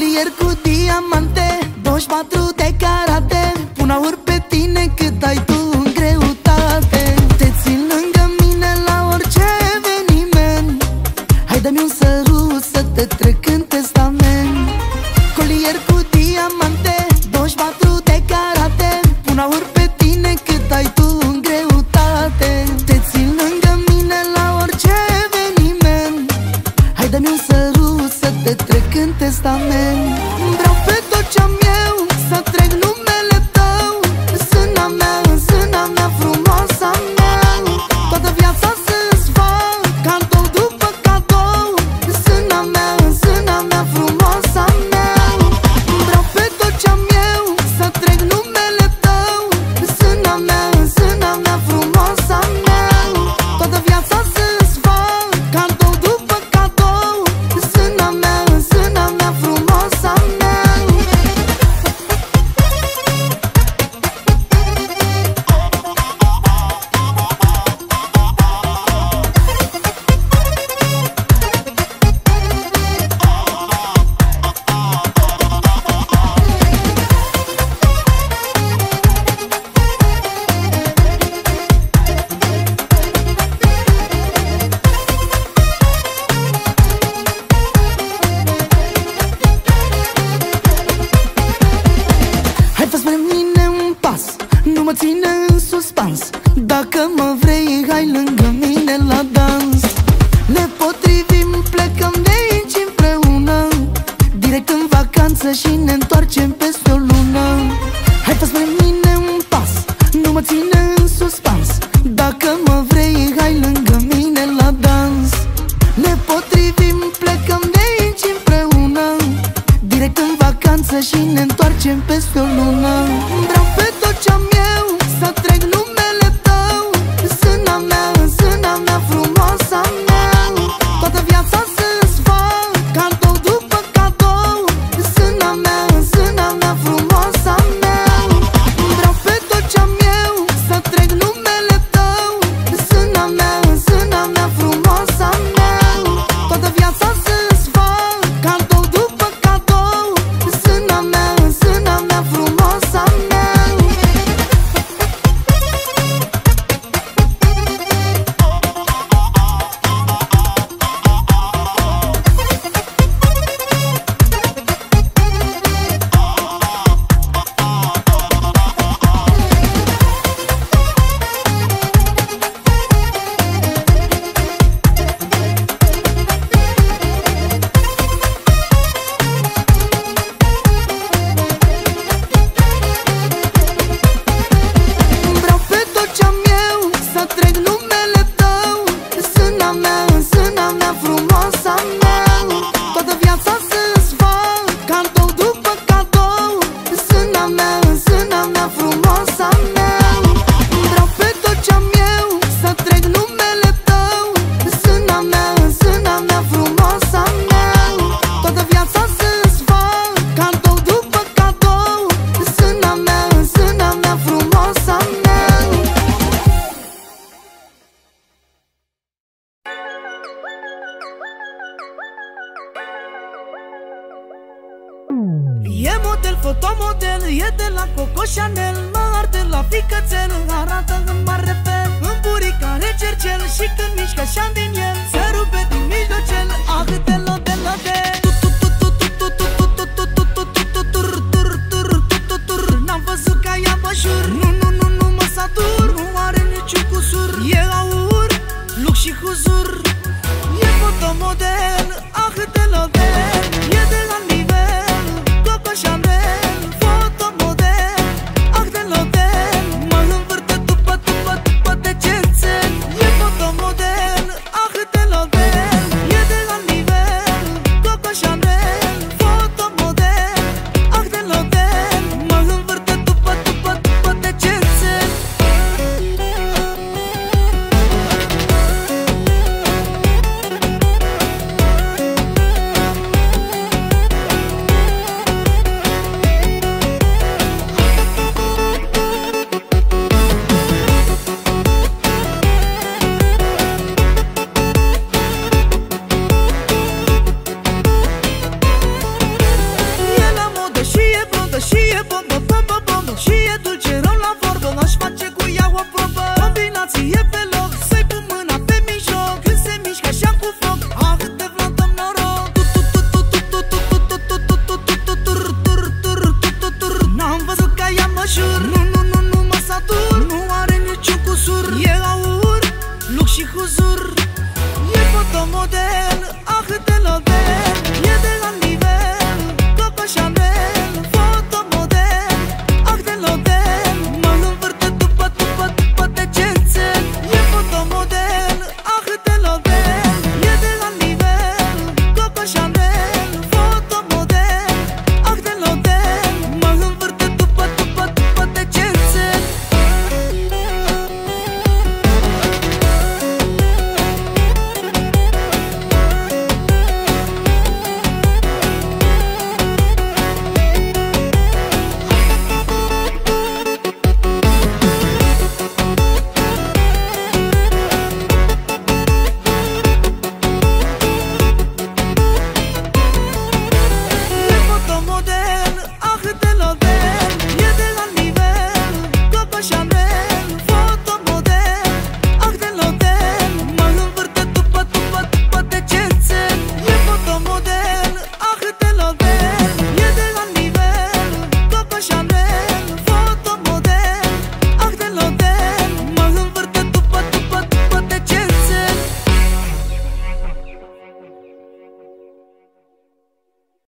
Colier cu diamante, 24 de carate, pun aur pe tine cât ai tu în greutate. Te țin lângă mine la orice eveniment, hai dă-mi un sărut să te trec în testament. Colier cu diamante, 24 de carate, pun aur pe tine cât ai tu în greutate. Te țin lângă mine la orice eveniment, hai dă-mi un sărut să te trec în testament. Vreau pe tot ce-am eu să trec numele tău în sâna mea, frumoasa mea. Toată viața să-ți fac cadou după cadou în sâna mea, frumoasa mea. Vreau pe tot ce-am eu să trec numele tău în sâna mea, frumoasa mea. Toată viața să-ți fac cadou după cadou în sâna mea, frumoasa mea. Hai fă spre mine un pas, nu mă ține în suspans. Dacă mă vrei, hai lângă mine la dans. Ne potrivim, plecăm de aici împreună, direct în vacanță și ne întoarcem peste o lună. Hai fă spre mine un pas, nu mă ține în suspans. Dacă mă vrei, hai lângă mine la dans. Ne potrivim, plecăm de aici împreună, direct în vacanță și ne întoarcem peste o lună. Vreau pe tot ce-am eu să trec numele tău în sâna mea, frumoasa mea. Toată viața să-ți fac cadou după cadou în sâna mea, frumoasa mea. Vreau pe tot ce-am eu să trec numele tău în sâna mea, frumoasa mea. Toată viața să-ți fac cadou după cadou în sâna mea, frumoasa mea. Vreau pe tot ce-am eu să trec numele tău în sâna mea, frumoasa mea. Toată viața să-ți fac cadou după cadou în sâna mea, frumoasa mea. Vreau pe tot ce-am eu să trec numele tău în sâna mea, frumoasa mea. Toată viața să-ți fac cadou după cadou în sâna mea, frumoasa mea. E model, fotomodel, e de la Coco Chanel, mă arde la ficățel, arată în mare fel, în buricare cercel și când mișcă așa din el, se rupe din mijlocel, ah de la de. N-am văzut ca ea pe jur, nu mă satur, nu are niciun cusur, e aur, lux și huzur.